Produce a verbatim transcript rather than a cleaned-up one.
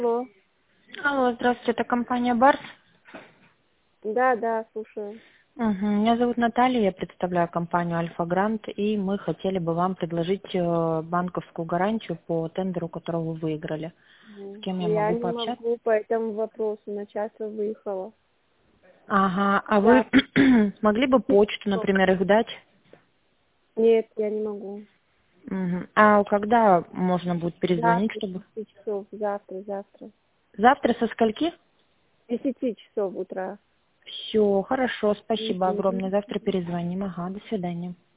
Алло. Алло, здравствуйте, это компания Барс. Да, да, слушаю. Мгм. Меня зовут Наталья, я представляю компанию Альфа Грант, и мы хотели бы вам предложить э, банковскую гарантию по тендеру, который вы выиграли. С Мгм. кем я Я могу не пообщаться? могу по этому вопросу. На час я выехала. Ага, а вы Да. могли бы почту, например, их дать? Нет, я не могу. Мгм. А когда можно будет перезвонить, Завтра, с чтобы... десяти часов. Завтра, завтра. Завтра со скольки? С десяти часов утра. Все, хорошо, спасибо огромное. Мгм. Завтра перезвоним. Ага, до свидания.